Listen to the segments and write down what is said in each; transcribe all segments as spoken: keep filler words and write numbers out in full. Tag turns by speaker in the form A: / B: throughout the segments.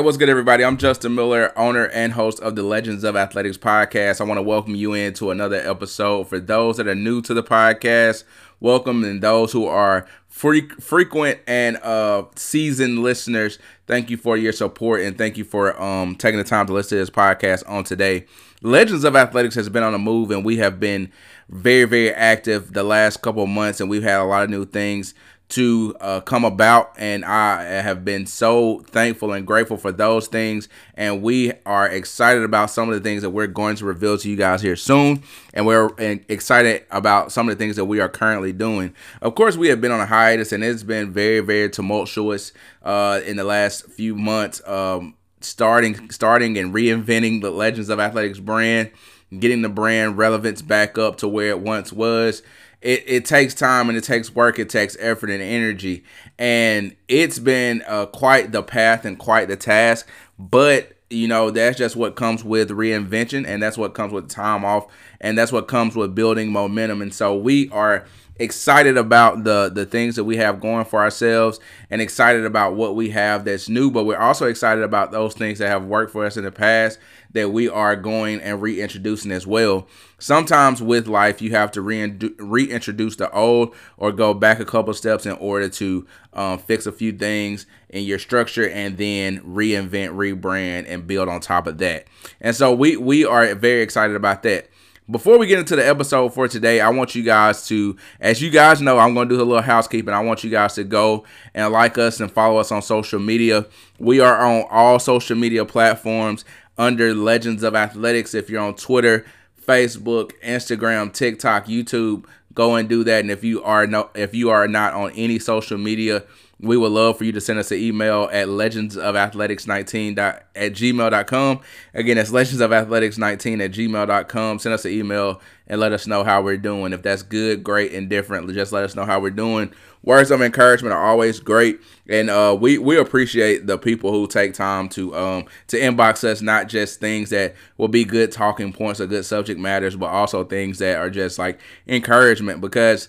A: what's good, everybody? I'm Justin Miller, owner and host of the Legends of Athletics podcast. I want to welcome you into another episode. For those that are new to the podcast, welcome, and those who are free, frequent and uh, seasoned listeners, thank you for your support and thank you for um, taking the time to listen to this podcast on today. Legends of Athletics has been on the move, and we have been very, very active the last couple of months, and we've had a lot of new things to uh, come about, and I have been so thankful and grateful for those things, and we are excited about some of the things that we're going to reveal to you guys here soon, and we're excited about some of the things that we are currently doing. Of course, we have been on a hiatus, and it's been very, very tumultuous uh, in the last few months, um, starting, starting and reinventing the Legends of Athletics brand, getting the brand relevance back up to where it once was. It, it takes time and it takes work, it takes effort and energy, and it's been uh, quite the path and quite the task, but you know, that's just what comes with reinvention, and that's what comes with time off, and that's what comes with building momentum. And so we are excited about the the things that we have going for ourselves and excited about what we have that's new, but we're also excited about those things that have worked for us in the past that we are going and reintroducing as well. Sometimes with life, you have to rein- reintroduce the old or go back a couple steps in order to um, fix a few things in your structure and then reinvent, rebrand, and build on top of that. And so we, we are very excited about that. Before we get into the episode for today, I want you guys to, as you guys know, I'm going to do a little housekeeping. I want you guys to go and like us and follow us on social media. We are on all social media platforms under Legends of Athletics. If you're on Twitter, Facebook, Instagram, TikTok, YouTube, go and do that. And if you are no, if you are not on any social media, we would love for you to send us an email at legends of athletics nineteen at gmail dot com. Again, it's legends of athletics nineteen at gmail dot com. Send us an email and let us know how we're doing. If that's good, great, and different, just let us know how we're doing. Words of encouragement are always great, and uh, we we appreciate the people who take time to um to inbox us, not just things that will be good talking points or good subject matters, but also things that are just like encouragement, because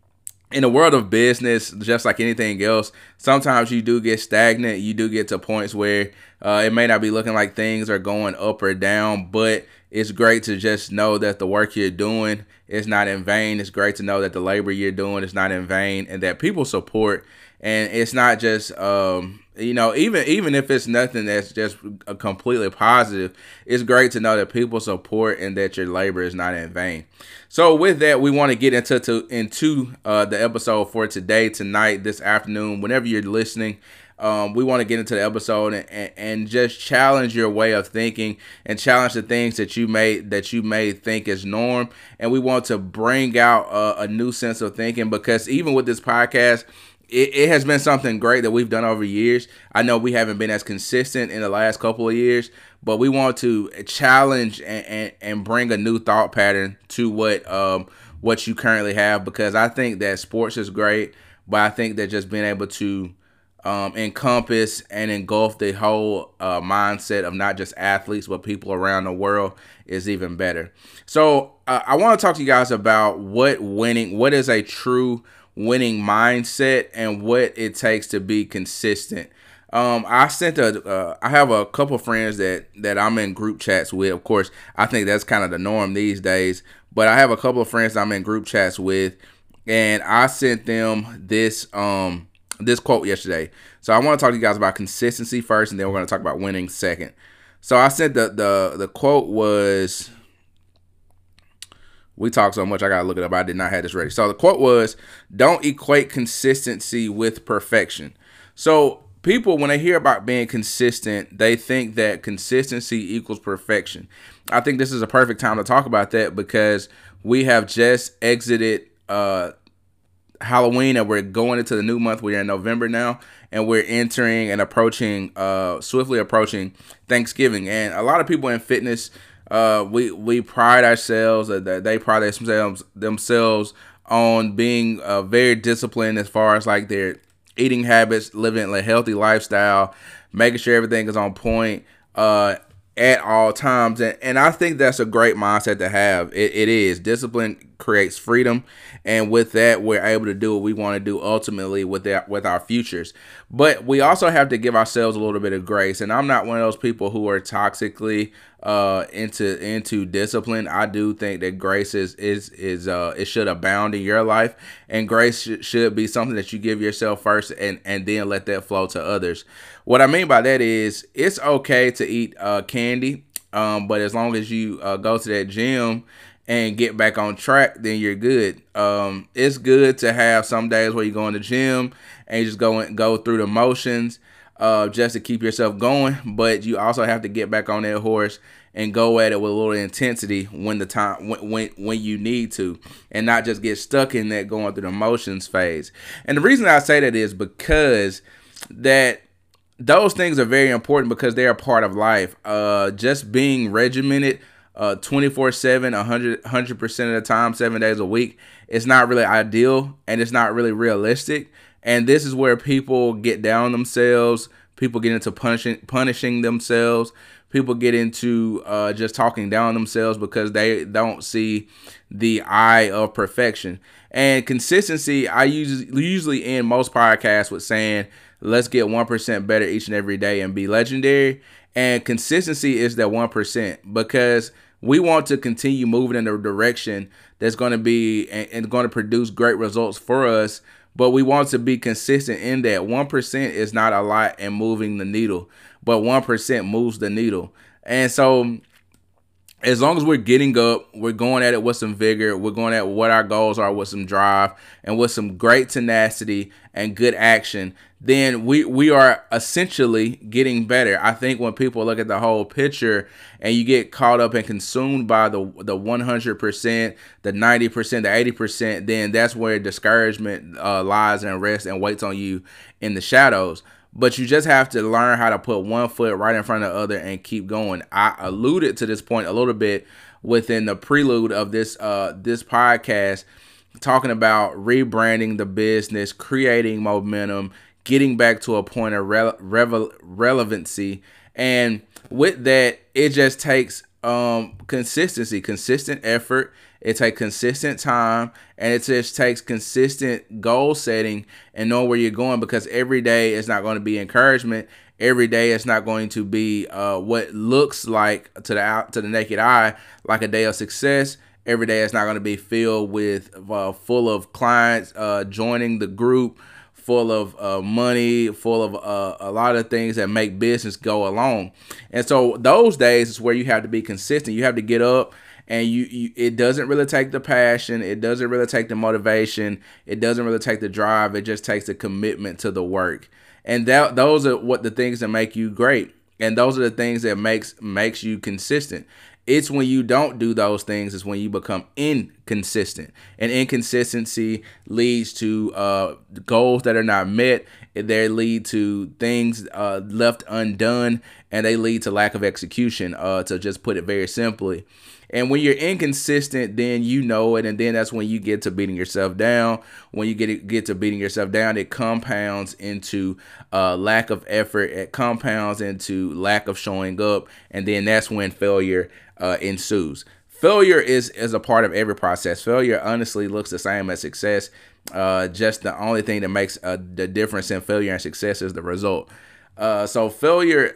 A: in the world of business, just like anything else, sometimes you do get stagnant. You do get to points where uh, it may not be looking like things are going up or down, but it's great to just know that the work you're doing is not in vain. It's great to know that the labor you're doing is not in vain, and that people support. And it's not just, um, you know, even even if it's nothing that's just a completely positive, it's great to know that people support and that your labor is not in vain. So with that, we want to get into to, into uh, the episode for today, tonight, this afternoon, whenever you're listening. Um, we want to get into the episode and, and, and just challenge your way of thinking and challenge the things that you may that you may think is norm. And we want to bring out a, a new sense of thinking, because even with this podcast, It, it has been something great that we've done over years. I know we haven't been as consistent in the last couple of years, but we want to challenge and, and, and bring a new thought pattern to what um what you currently have, because I think that sports is great, but I think that just being able to um, encompass and engulf the whole uh, mindset of not just athletes, but people around the world is even better. So uh, I want to talk to you guys about what winning, what is a true winning mindset, and what it takes to be consistent. Um, I sent a, uh, I have a couple friends that, that I'm in group chats with. Of course, I think that's kind of the norm these days, but I have a couple of friends that I'm in group chats with, and I sent them this, um, this quote yesterday. So I want to talk to you guys about consistency first, and then we're going to talk about winning second. So I sent the, the, the quote was, we talk so much, I got to look it up. I did not have this ready. So the quote was, don't equate consistency with perfection. So people, when they hear about being consistent, they think that consistency equals perfection. I think this is a perfect time to talk about that, because we have just exited uh, Halloween, and we're going into the new month. We're in November now, and we're entering and approaching, uh, swiftly approaching Thanksgiving. And a lot of people in fitness, Uh, we we pride ourselves, uh, they pride themselves themselves on being uh, very disciplined as far as like their eating habits, living a healthy lifestyle, making sure everything is on point uh, at all times. And, and I think that's a great mindset to have. It, it is. Discipline creates freedom, and with that, we're able to do what we want to do ultimately with that, with our futures. But we also have to give ourselves a little bit of grace. And I'm not one of those people who are toxically uh into into discipline. I do think that grace is is is uh it should abound in your life, and grace sh- should be something that you give yourself first, and and then let that flow to others. What I mean by that is, it's okay to eat uh candy, um but as long as you uh, go to that gym and get back on track, then you're good. Um, it's good to have some days where you go in the gym and you just go and go through the motions, uh, just to keep yourself going. But you also have to get back on that horse and go at it with a little intensity when the time when when, when you need to, and not just get stuck in that going through the motions phase. And the reason I say that is because that those things are very important, because they are part of life. Uh, just being regimented Uh, twenty-four seven, one hundred percent of the time, seven days a week, it's not really ideal, and it's not really realistic. And this is where people get down on themselves. People get into punishing punishing themselves. People get into uh, just talking down on themselves because they don't see the eye of perfection. And consistency, I usually, usually end most podcasts with saying, let's get one percent better each and every day and be legendary. And consistency is that one percent, because we want to continue moving in a direction that's going to be and, and going to produce great results for us. But we want to be consistent in that. one percent is not a lot in moving the needle, but one percent moves the needle. And so as long as we're getting up, we're going at it with some vigor, we're going at what our goals are with some drive and with some great tenacity and good action, then we we are essentially getting better. I think when people look at the whole picture and you get caught up and consumed by the the one hundred percent, the ninety percent, the eighty percent, then that's where discouragement uh, lies and rests and waits on you in the shadows. But you just have to learn how to put one foot right in front of the other and keep going. I alluded to this point a little bit within the prelude of this uh, this podcast, talking about rebranding the business, creating momentum, getting back to a point of rele- revel- relevancy. And with that, it just takes um, consistency, consistent effort. It takes consistent time, and it just takes consistent goal setting and knowing where you're going, because every day is not going to be encouragement. Every day is not going to be uh, what looks like to the out, to the naked eye like a day of success. Every day is not going to be filled with uh, full of clients uh, joining the group, full of uh, money, full of uh, a lot of things that make business go along. And so those days is where you have to be consistent. You have to get up, and you, you it doesn't really take the passion. It doesn't really take the motivation. It doesn't really take the drive. It just takes the commitment to the work. And that those are what the things that make you great. And those are the things that makes makes you consistent. It's when you don't do those things is when you become inconsistent. And inconsistency leads to uh, goals that are not met. They lead to things uh, left undone, and they lead to lack of execution, uh, to just put it very simply. And when you're inconsistent, then you know it, and then that's when you get to beating yourself down. When you get get to beating yourself down, it compounds into uh, lack of effort. It compounds into lack of showing up, and then that's when failure uh, ensues. Failure is is a part of every process. Failure honestly looks the same as success. Uh, just the only thing that makes uh, the difference in failure and success is the result. Uh, so failure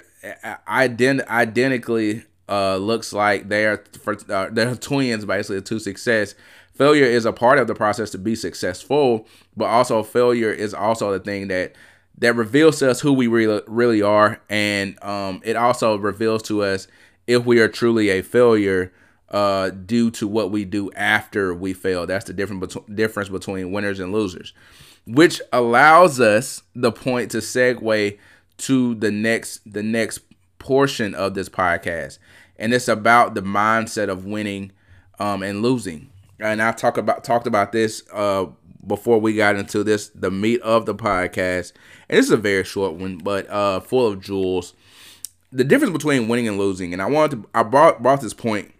A: ident- identically uh, looks like they are for, uh, they're twins basically to success. Failure is a part of the process to be successful, but also failure is also the thing that that reveals to us who we really really are, and um, it also reveals to us if we are truly a failure uh, due to what we do after we fail. That's the difference between difference between winners and losers, which allows us the point to segue to the next the next portion of this podcast, and it's about the mindset of winning um, and losing. And I talk about talked about this uh, before we got into this, the meat of the podcast, and this is a very short one, but uh, full of jewels. The difference between winning and losing, and I wanted to I brought brought this point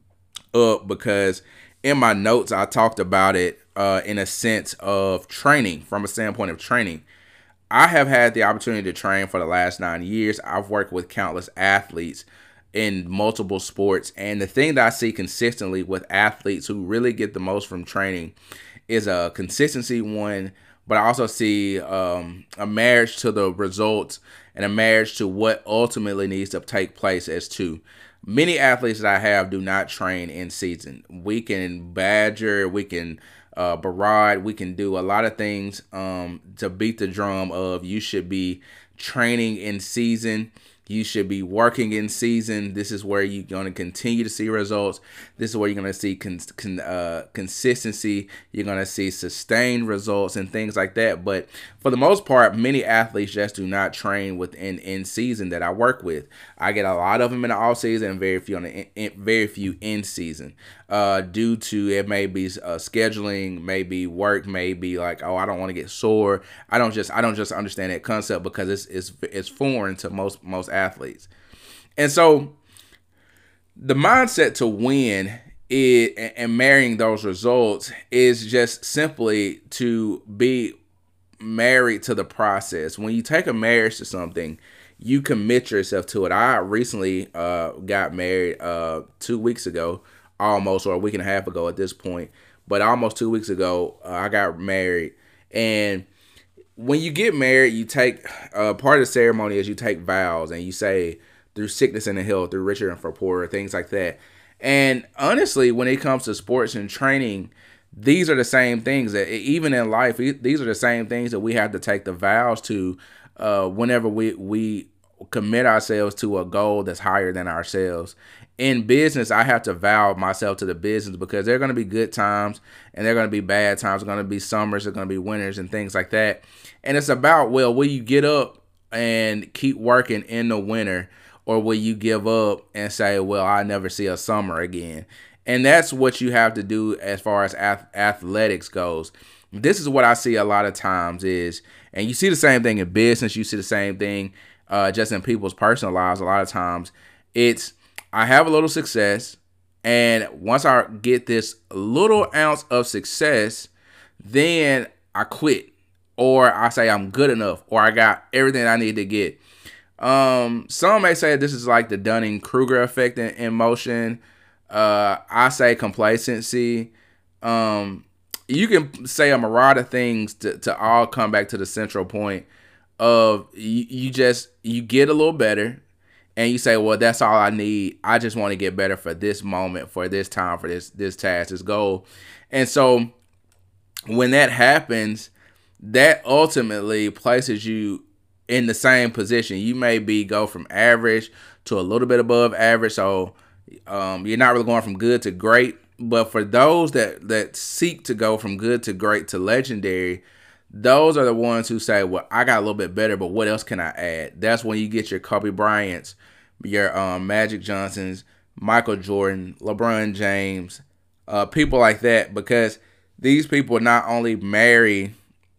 A: up because in my notes I talked about it uh, in a sense of training, from a standpoint of training. I have had the opportunity to train for the last nine years. I've worked with countless athletes, in multiple sports. And the thing that I see consistently with athletes who really get the most from training is a consistency one, but I also see um, a marriage to the results and a marriage to what ultimately needs to take place as two. Many athletes that I have do not train in season. We can badger, we can uh, barrage, we can do a lot of things um, to beat the drum of you should be training in season. You should be working in season. This is where you're going to continue to see results. This is where you're going to see con- con- uh, consistency. You're going to see sustained results and things like that. But for the most part, many athletes just do not train within in season that I work with. I get a lot of them in the off season and very few on the in, in, very few in season. Uh, due to it may be uh, scheduling, maybe work, maybe like, oh, I don't want to get sore. I don't just I don't just understand that concept because it's it's it's foreign to most most athletes. And so the mindset to win is, and marrying those results is just simply to be married to the process. When you take a marriage to something, you commit yourself to it. I recently uh, got married uh, two weeks ago, almost, or a week and a half ago at this point, but almost two weeks ago, uh, I got married. And when you get married, you take uh, part of the ceremony is you take vows and you say through sickness and health, through richer and for poorer, things like that. And honestly, when it comes to sports and training, these are the same things that even in life, these are the same things that we have to take the vows to uh, whenever we, we commit ourselves to a goal that's higher than ourselves. In business, I have to vow myself to the business because there are going to be good times and there are going to be bad times. There are going to be summers, there are going to be winters and things like that. And it's about, well, will you get up and keep working in the winter, or will you give up and say, well, I never see a summer again? And that's what you have to do as far as ath- athletics goes. This is what I see a lot of times is, and you see the same thing in business, you see the same thing uh, just in people's personal lives a lot of times. It's, I have a little success, and once I get this little ounce of success, then I quit, or I say I'm good enough, or I got everything I need to get. Um, some may say this is like the Dunning-Kruger effect in, in motion. Uh, I say complacency. Um, you can say a myriad of things to, to all come back to the central point of you, you just, you get a little better. And you say, well, that's all I need. I just want to get better for this moment, for this time, for this this task, this goal. And so when that happens, that ultimately places you in the same position. You may be go from average to a little bit above average. So um, you're not really going from good to great. But for those that, that seek to go from good to great to legendary, those are the ones who say, well, I got a little bit better, but what else can I add? That's when you get your Kobe Bryants, your um, Magic Johnsons, Michael Jordan, LeBron James, uh, people like that, because these people not only marry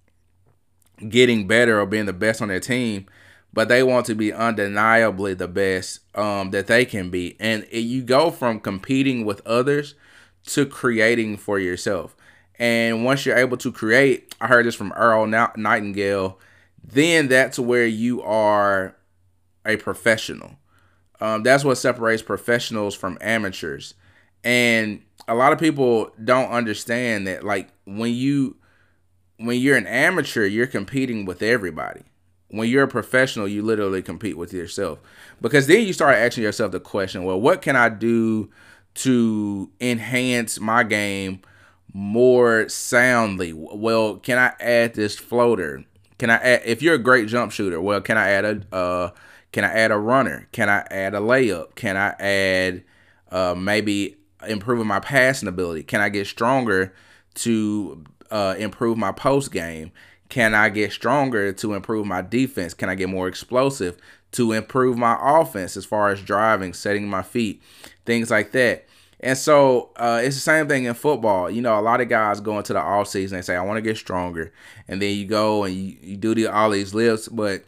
A: getting better or being the best on their team, but they want to be undeniably the best um, that they can be. And it, you go from competing with others to creating for yourself. And once you're able to create, I heard this from Earl Nightingale, then that's where you are a professional. Um, that's what separates professionals from amateurs. And a lot of people don't understand that, like, when you when you're an amateur, you're competing with everybody. When you're a professional, you literally compete with yourself. Because then you start asking yourself the question, well, what can I do to enhance my game more soundly? Well, can I add this floater? Can I add, if you're a great jump shooter, well, can I add a uh, can I add a runner? Can I add a layup? Can I add uh, maybe improving my passing ability? Can I get stronger to uh, improve my post game? Can I get stronger to improve my defense? Can I get more explosive to improve my offense as far as driving, setting my feet, things like that? And so uh, it's the same thing in football. You know, a lot of guys go into the offseason and say, I want to get stronger. And then you go and you, you do the, all these lifts. But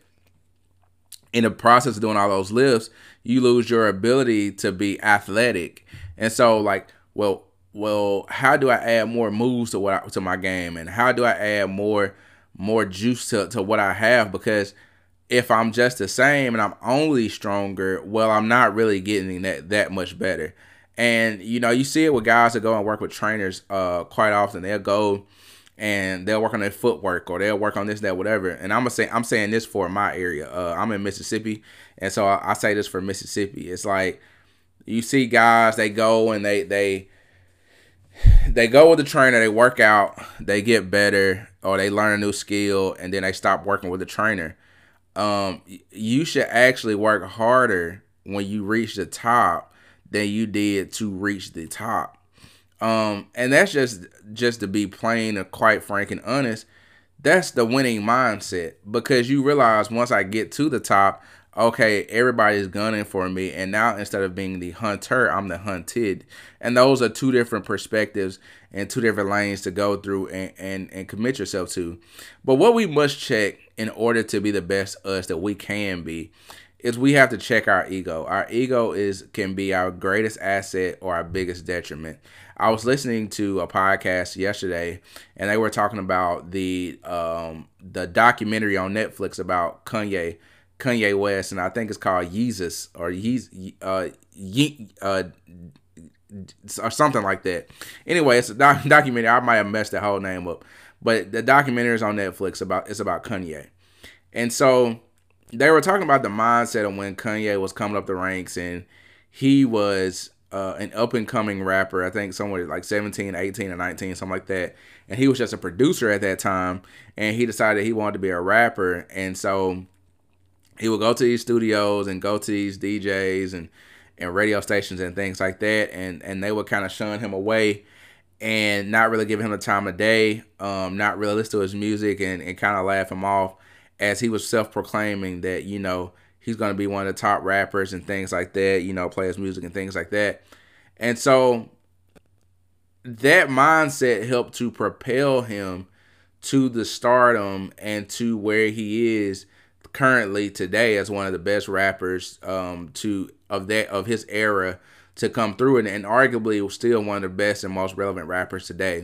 A: in the process of doing all those lifts, you lose your ability to be athletic. And so, like, well, well, how do I add more moves to what I, to my game? And how do I add more more juice to, to what I have? Because if I'm just the same and I'm only stronger, well, I'm not really getting that that much better. And, you know, you see it with guys that go and work with trainers uh, quite often. They'll go and they'll work on their footwork, or they'll work on this, that, whatever. And I'm gonna say, I'm saying this for my area. Uh, I'm in Mississippi, and so I, I say this for Mississippi. It's like you see guys, they go and they they they go with the trainer, they work out, they get better, or they learn a new skill, and then they stop working with the trainer. Um, you should actually work harder when you reach the top than you did to reach the top. Um, and that's just just to be plain and quite frank and honest. That's the winning mindset, because you realize once I get to the top, okay, everybody's gunning for me, and now instead of being the hunter, I'm the hunted. And those are two different perspectives and two different lanes to go through and, and, and commit yourself to. But what we must check in order to be the best us that we can be is we have to check our ego. Our ego is can be our greatest asset or our biggest detriment. I was listening to a podcast yesterday, and they were talking about the um, the documentary on Netflix about Kanye. Kanye West, and I think it's called Yeezus or Yeez, uh, Ye, uh, or something like that. Anyway, it's a doc- documentary. I might have messed the whole name up, but the documentary is on Netflix about it's about Kanye, and so they were talking about the mindset of when Kanye was coming up the ranks, and he was uh, an up and coming rapper. I think somewhere like seventeen, eighteen, or nineteen, something like that, and he was just a producer at that time, and he decided he wanted to be a rapper, and so he would go to these studios and go to these D Js and, and radio stations and things like that. And, and they would kind of shun him away and not really give him the time of day, um, not really listen to his music, and, and kind of laugh him off as he was self-proclaiming that, you know, he's going to be one of the top rappers and things like that, you know, play his music and things like that. And so that mindset helped to propel him to the stardom and to where he is currently today as one of the best rappers um, to of that of his era to come through, and, and arguably still one of the best and most relevant rappers today.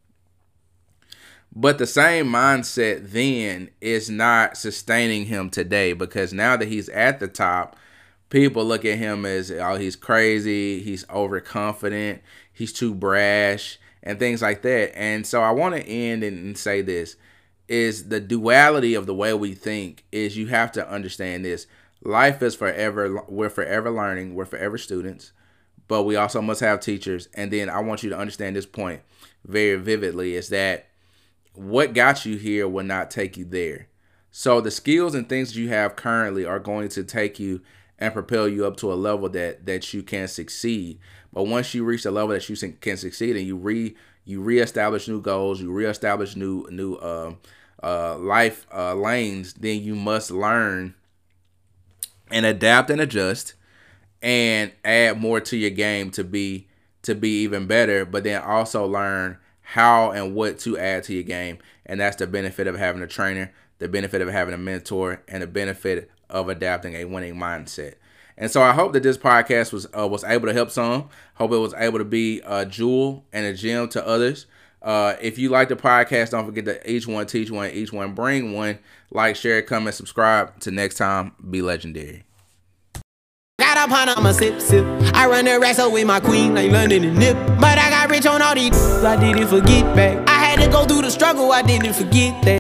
A: But the same mindset then is not sustaining him today, because now that he's at the top, people look at him as, oh, he's crazy, he's overconfident, he's too brash, and things like that. And so I want to end and say this. Is the duality of the way we think is you have to understand this. Life is forever. We're forever learning. We're forever students, but we also must have teachers. And then I want you to understand this point very vividly, is that what got you here will not take you there. So the skills and things that you have currently are going to take you and propel you up to a level that, that you can succeed. But once you reach the level that you can succeed and you re you reestablish new goals, you reestablish new new uh, uh, life uh, lanes, then you must learn and adapt and adjust and add more to your game to be to be even better. But then also learn how and what to add to your game, and that's the benefit of having a trainer, the benefit of having a mentor, and the benefit of adapting a winning mindset. And so I hope that this podcast was uh, was able to help some. Hope it was able to be a jewel and a gem to others. Uh, if you like the podcast, don't forget to each one teach one, each one bring one. Like, share, comment, subscribe. Till next time, be legendary.
B: Got up on I'm a sip, sip. I run the racks up with my queen like London and Nip. But I got rich on all these, I didn't forget back. I had to go through the struggle, I didn't forget that.